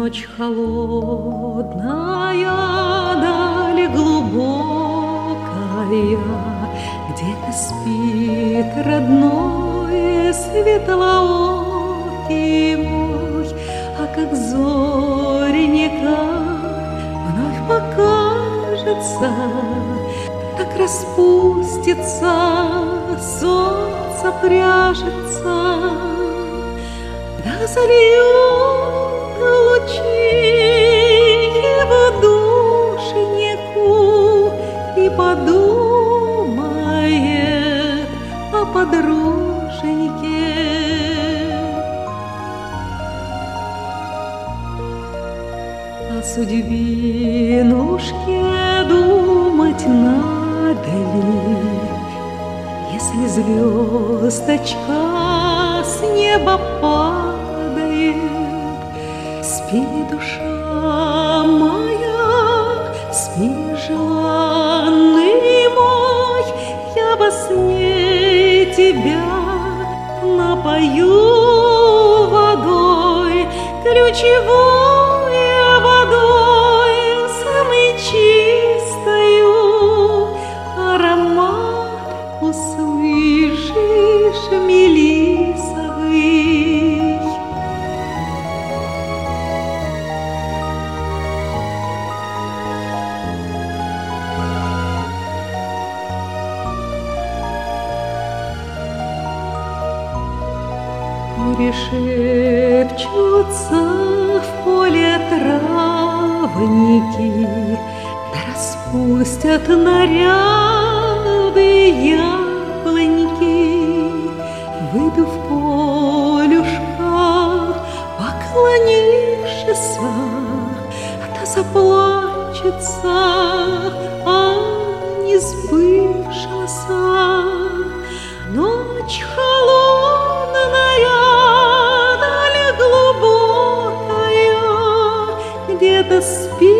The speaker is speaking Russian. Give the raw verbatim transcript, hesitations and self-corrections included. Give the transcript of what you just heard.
Ночь холодная, даль глубокая, где-то спит родной светлоокий мой, а как зоренька вновь покажется, так распустится, солнце пряжется, да зальют лучи его душеньку и подумает о подруженьке. О судьбинушке думать надо ли, если звездочка с неба падает? Спи, душа моя, спи, желанный мой, я во сне тебя напою водой, ключевой водой, самой чистою, аромат услышишь мелисовый. Бури шепчутся в поле травники, да распустят наряды яблоньки. Выйду в полюшка, поклонившися, да заплачется о несбывшемся. Ночь холодная, даль глубокая, где-то спит